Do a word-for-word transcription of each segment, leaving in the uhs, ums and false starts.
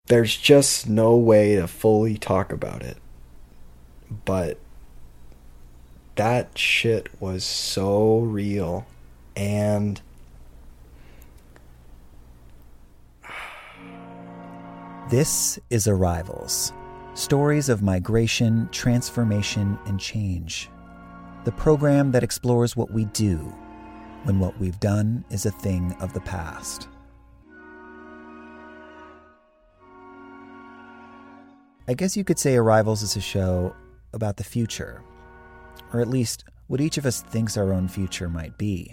there's just no way to fully talk about it. But that shit was so real. And this is Arrivals. Stories of migration, transformation, and change. The program that explores what we do when what we've done is a thing of the past. I guess you could say Arrivals is a show about the future, or at least what each of us thinks our own future might be.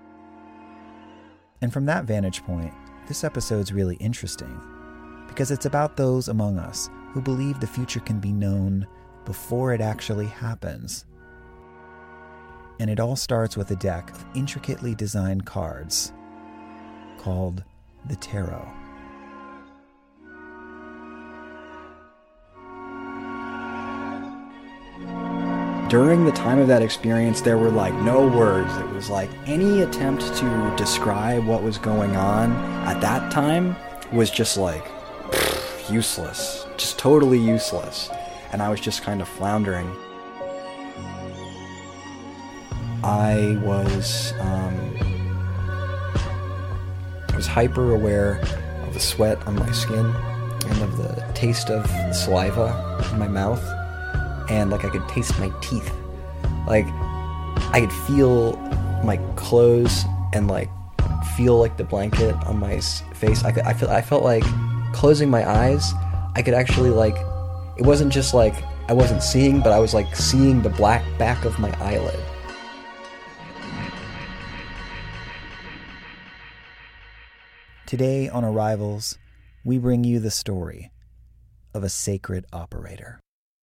And from that vantage point, this episode's really interesting, because it's about those among us who believe the future can be known before it actually happens. And it all starts with a deck of intricately designed cards called the Tarot. During the time of that experience, there were like no words. It was like any attempt to describe what was going on at that time was just like pfft, useless, just totally useless. And I was just kind of floundering. I was, um, I was hyper aware of the sweat on my skin and of the taste of the saliva in my mouth. And like I could taste my teeth. Like I could feel my clothes and like feel like the blanket on my face. I could, I feel, I felt like closing my eyes, I could actually like, it wasn't just like I wasn't seeing, but I was like seeing the black back of my eyelid. Today on Arrivals, we bring you the story of a sacred operator.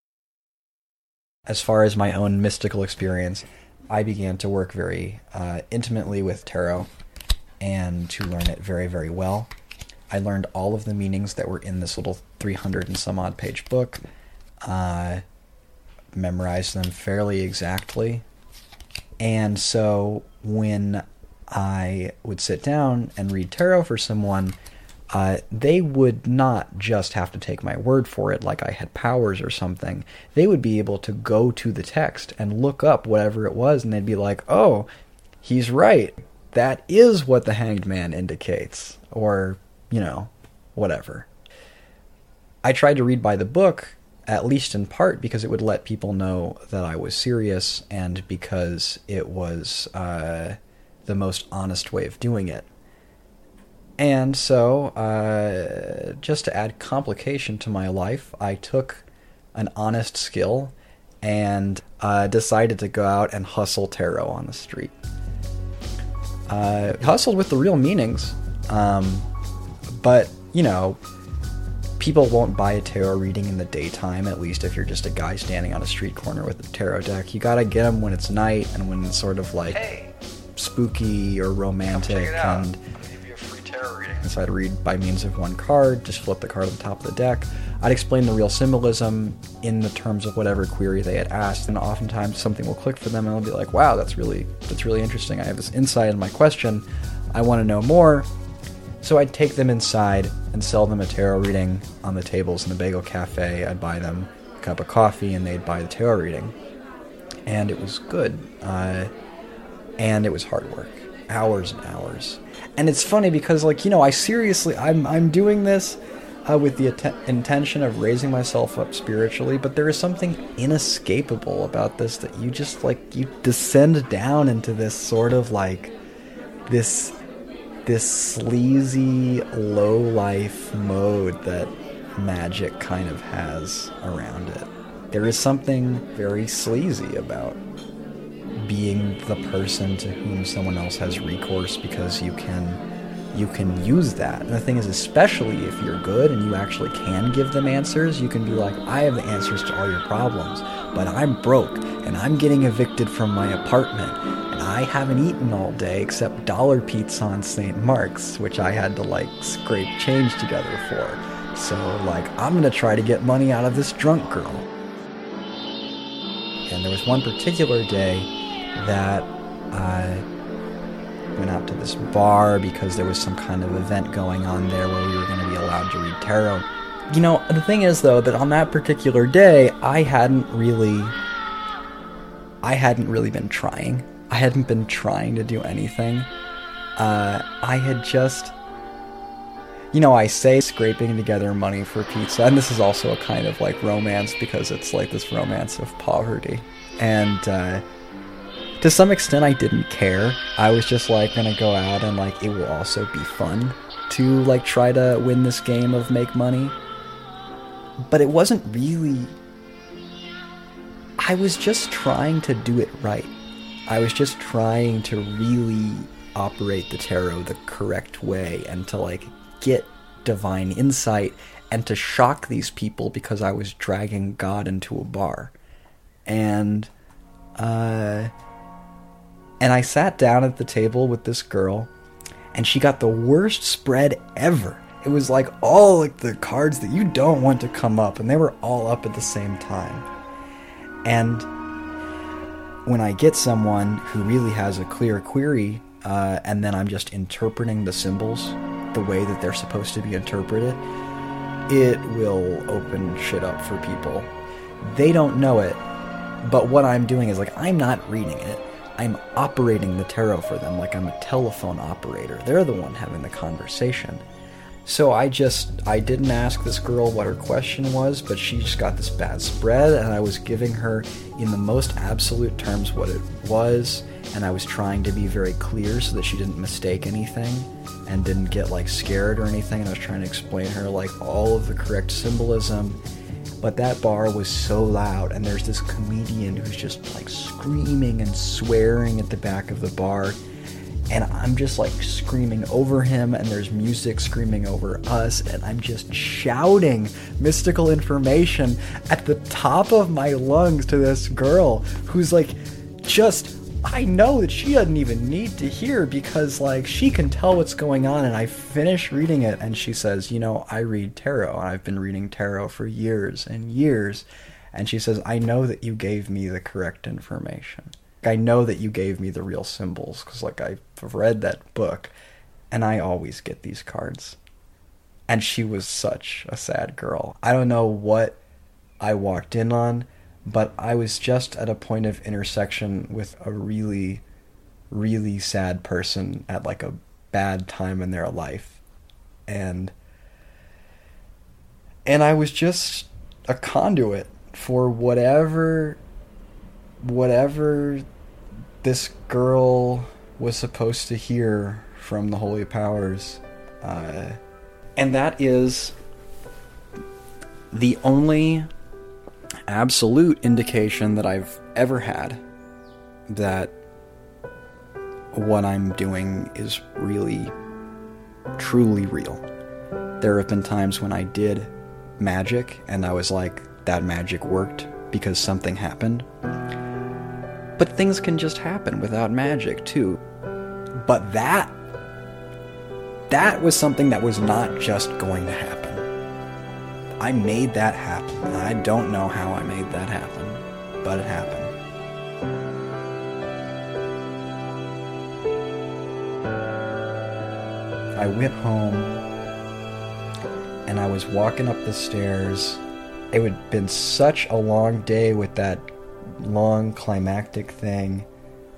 As far as my own mystical experience, I began to work very uh, intimately with tarot and to learn it very, very well. I learned all of the meanings that were in this little three hundred and some odd page book, uh, memorized them fairly exactly. And so when I would sit down and read tarot for someone, Uh, they would not just have to take my word for it like I had powers or something. They would be able to go to the text and look up whatever it was, and they'd be like, oh, he's right. That is what the Hanged Man indicates. Or, you know, whatever. I tried to read by the book, at least in part, because it would let people know that I was serious, and because it was uh, the most honest way of doing it. And so, uh, just to add complication to my life, I took an honest skill and uh, decided to go out and hustle tarot on the street. Uh, hustled with the real meanings, um, but, you know, people won't buy a tarot reading in the daytime, at least if you're just a guy standing on a street corner with a tarot deck. You gotta get them when it's night and when it's sort of like hey, spooky or romantic and... And so I'd read by means of one card, just flip the card on the top of the deck. I'd explain the real symbolism in the terms of whatever query they had asked, and oftentimes something will click for them and they'll be like, wow, that's really that's really interesting. I have this insight in my question. I want to know more. So I'd take them inside and sell them a tarot reading on the tables in the bagel cafe. I'd buy them a cup of coffee and they'd buy the tarot reading. And it was good. Uh, and it was hard work. Hours and hours. And it's funny because, like, you know, I seriously, I'm I'm doing this uh, with the att- intention of raising myself up spiritually, but there is something inescapable about this that you just, like, you descend down into this sort of, like, this, this sleazy, low-life mode that magic kind of has around it. There is something very sleazy about being the person to whom someone else has recourse because you can you can use that. And the thing is, especially if you're good and you actually can give them answers, you can be like, I have the answers to all your problems, but I'm broke and I'm getting evicted from my apartment and I haven't eaten all day except dollar pizza on Saint Mark's, which I had to like scrape change together for. So like, I'm gonna try to get money out of this drunk girl. And there was one particular day that I went out to this bar because there was some kind of event going on there where we were going to be allowed to read tarot. You know, the thing is, though, that on that particular day, I hadn't really... I hadn't really been trying. I hadn't been trying to do anything. Uh, I had just... You know, I say scraping together money for pizza, and this is also a kind of, like, romance, because it's, like, this romance of poverty. And, uh... to some extent, I didn't care. I was just, like, gonna go out and, like, it will also be fun to, like, try to win this game of make money. But it wasn't really... I was just trying to do it right. I was just trying to really operate the tarot the correct way and to, like, get divine insight and to shock these people because I was dragging God into a bar. And, uh... And I sat down at the table with this girl, and she got the worst spread ever. It was like all like the cards that you don't want to come up, and they were all up at the same time. And when I get someone who really has a clear query, uh, and then I'm just interpreting the symbols the way that they're supposed to be interpreted, it will open shit up for people. They don't know it, but what I'm doing is, like, I'm not reading it. I'm operating the tarot for them like I'm a telephone operator. They're the one having the conversation. So I just, I didn't ask this girl what her question was, but she just got this bad spread, and I was giving her in the most absolute terms what it was, and I was trying to be very clear so that she didn't mistake anything and didn't get, like, scared or anything, and I was trying to explain her, like, all of the correct symbolism. But that bar was so loud, and there's this comedian who's just, like, screaming and swearing at the back of the bar, and I'm just, like, screaming over him, and there's music screaming over us, and I'm just shouting mystical information at the top of my lungs to this girl who's, like, just... I know that she doesn't even need to hear because, like, she can tell what's going on, and I finish reading it, and she says, you know, I read tarot, and I've been reading tarot for years and years, and she says, I know that you gave me the correct information. I know that you gave me the real symbols, because, like, I've read that book, and I always get these cards. And she was such a sad girl. I don't know what I walked in on, but I was just at a point of intersection with a really, really sad person at, like, a bad time in their life. And and I was just a conduit for whatever whatever this girl was supposed to hear from the holy powers. Uh, and that is the only absolute indication that I've ever had that what I'm doing is really, truly real. There have been times when I did magic and I was like, that magic worked because something happened. But things can just happen without magic too. But that, that was something that was not just going to happen. I made that happen, and I don't know how I made that happen, but it happened. I went home, and I was walking up the stairs. It had been such a long day with that long climactic thing.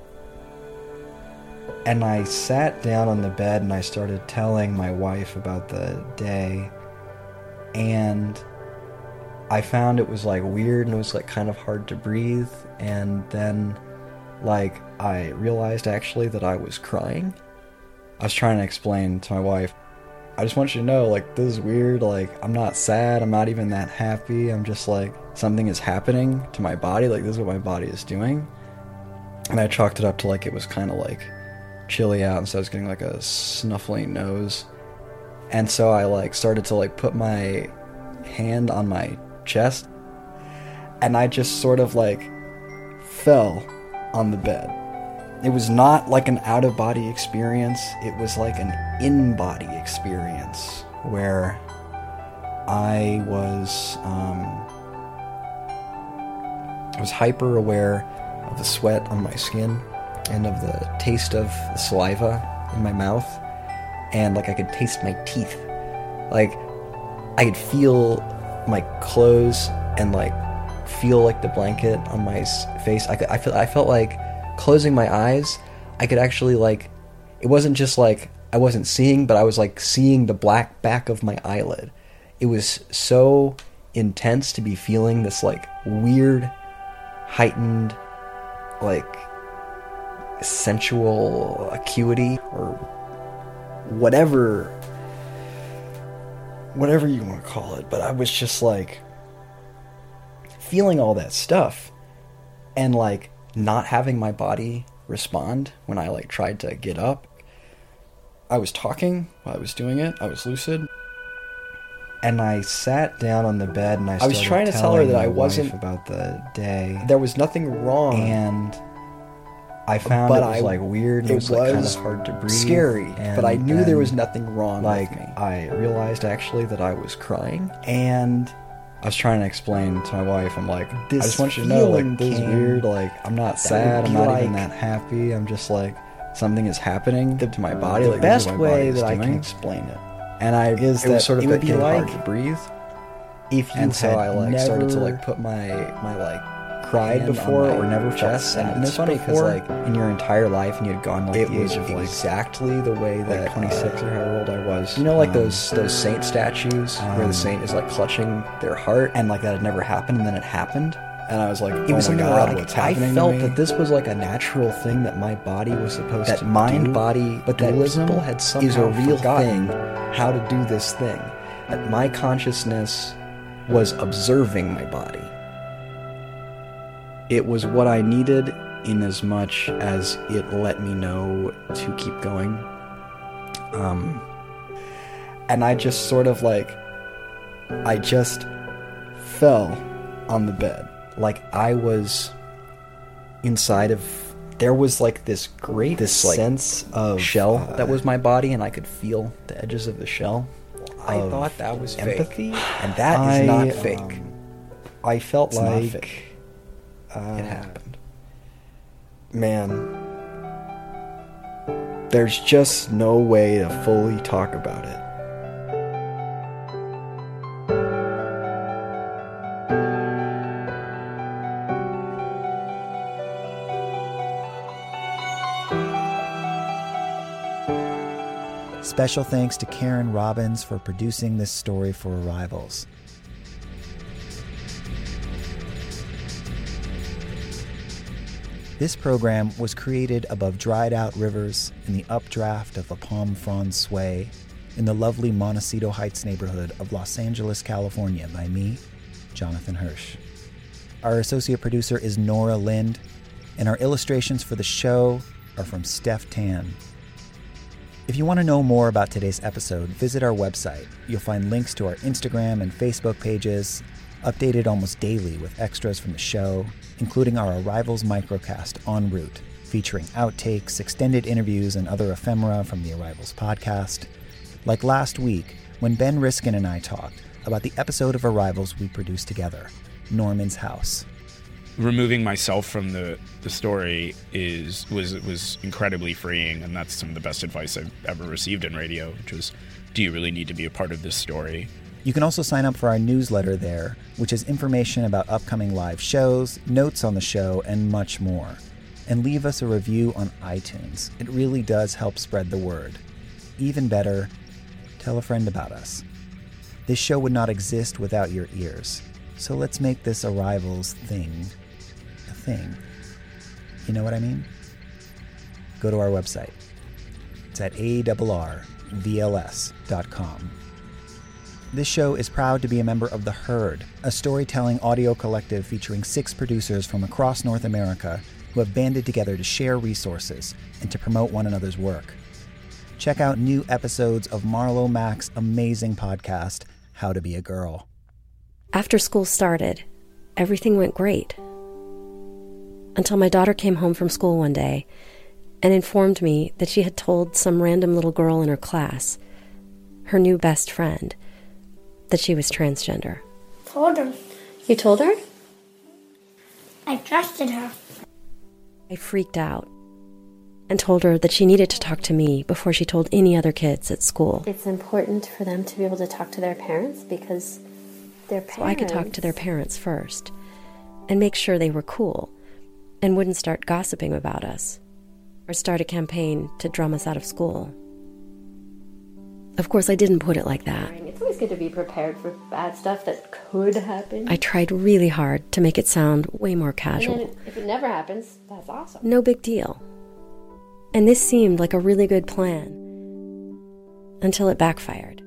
And I sat down on the bed, and I started telling my wife about the day. And I found it was, like, weird, and it was, like, kind of hard to breathe. And then, like, I realized actually that I was crying. I was trying to explain to my wife, I just want you to know, like, this is weird. Like, I'm not sad. I'm not even that happy. I'm just, like, something is happening to my body. Like, this is what my body is doing. And I chalked it up to, like, it was kind of, like, chilly out, and so I was getting, like, a snuffling nose. And so I, like, started to, like, put my hand on my chest, and I just sort of, like, fell on the bed. It was not like an out-of-body experience. It was like an in-body experience where I was, um, I was hyper-aware of the sweat on my skin and of the taste of the saliva in my mouth. And, like, I could taste my teeth. Like, I could feel my clothes and like feel like the blanket on my face. I could, I felt I felt like closing my eyes, I could actually like, it wasn't just like I wasn't seeing, but I was like seeing the black back of my eyelid. It was so intense to be feeling this like weird, heightened, like sensual acuity or whatever, whatever you want to call it. But I was just like feeling all that stuff and like not having my body respond when I like tried to get up. I was talking while I was doing it. I was lucid. And I sat down on the bed and I, I was trying to tell her that I wasn't about the day. There was nothing wrong. And I found but it was I, like weird. And it, it was, was like kind of hard to breathe. Scary. But I knew there was nothing wrong like, with me. I realized actually that I was crying. And I was trying to explain to my wife, I'm like, this I just want you to know, like, this is came, weird, like, I'm not sad, I'm not like, even that happy, I'm just like, something is happening the, to my body. The like, best my way that doing. I can explain it, and I is it that was sort of it would be like hard to breathe. If you and so had I like never started to like put my my like cried before or never chest, felt and it's funny because like in your entire life and you had gone like it the was age of like exactly the way that like twenty-six uh, or however old I was. You know, like um, those those saint statues um, where the saint is like clutching their heart, and like that had never happened, and then it happened, and I was like, it was oh my something God, like what's I happening felt to me? that this was like a natural thing that my body was supposed that to mind do, body, but dualism that people had somehow is a real forgotten thing. How to do this thing? That my consciousness was observing my body. It was what I needed in as much as it let me know to keep going. Um, and I just sort of like, I just fell on the bed. Like I was inside of, there was like this great this sense of shell uh, that was my body, and I could feel the edges of the shell. I thought that was empathy, fake. And that I, is not fake. Um, I felt it's like not fake. Uh, it happened. Man, there's just no way to fully talk about it. Special thanks to Karen Robbins for producing this story for Arrivals. This program was created above dried-out rivers in the updraft of a palm frond sway in the lovely Montecito Heights neighborhood of Los Angeles, California by me, Jonathan Hirsch. Our associate producer is Nora Lind, and our illustrations for the show are from Steph Tan. If you want to know more about today's episode, visit our website. You'll find links to our Instagram and Facebook pages, updated almost daily with extras from the show, including our Arrivals microcast En Route, featuring outtakes, extended interviews, and other ephemera from the Arrivals podcast. Like last week, when Ben Riskin and I talked about the episode of Arrivals we produced together, Norman's House. Removing myself from the, the story is was was incredibly freeing, and that's some of the best advice I've ever received in radio, which was, do you really need to be a part of this story? You can also sign up for our newsletter there, which is information about upcoming live shows, notes on the show, and much more. And leave us a review on iTunes. It really does help spread the word. Even better, tell a friend about us. This show would not exist without your ears, so let's make this Arrivals thing a thing. You know what I mean? Go to our website. It's at A R R V L S dot com. This show is proud to be a member of The Herd, a storytelling audio collective featuring six producers from across North America who have banded together to share resources and to promote one another's work. Check out new episodes of Marlo Mack's amazing podcast, How to Be a Girl. After school started, everything went great. Until my daughter came home from school one day and informed me that she had told some random little girl in her class, her new best friend, that she was transgender. Told her. You told her? I trusted her. I freaked out. and told her that she needed to talk to me before she told any other kids at school. It's important for them to be able to talk to their parents because their parents... So I could talk to their parents first and make sure they were cool and wouldn't start gossiping about us or start a campaign to drum us out of school. Of course, I didn't put it like that. It's always good to be prepared for bad stuff that could happen. I tried really hard to make it sound way more casual. And then if it never happens, that's awesome. No big deal. And this seemed like a really good plan until it backfired.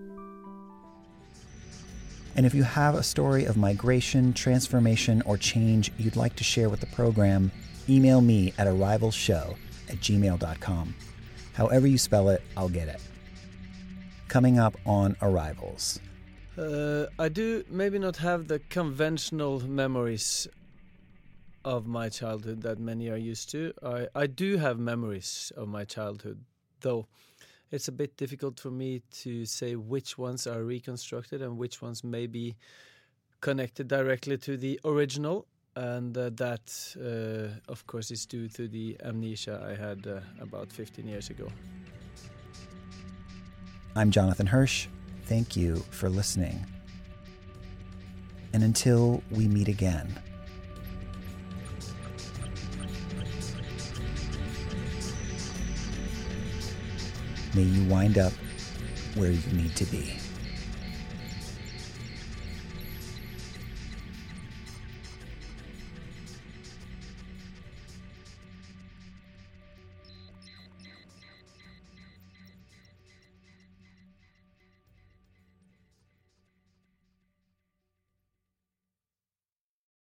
And if you have a story of migration, transformation, or change you'd like to share with the program, email me at arrivalshow at gmail dot com. However you spell it, I'll get it. Coming up on Arrivals. Uh, I do maybe not have the conventional memories of my childhood that many are used to. I, I do have memories of my childhood, though it's a bit difficult for me to say which ones are reconstructed and which ones may be connected directly to the original. And uh, that, uh, of course, is due to the amnesia I had uh, about fifteen years ago. I'm Jonathan Hirsch. Thank you for listening. And until we meet again, may you wind up where you need to be.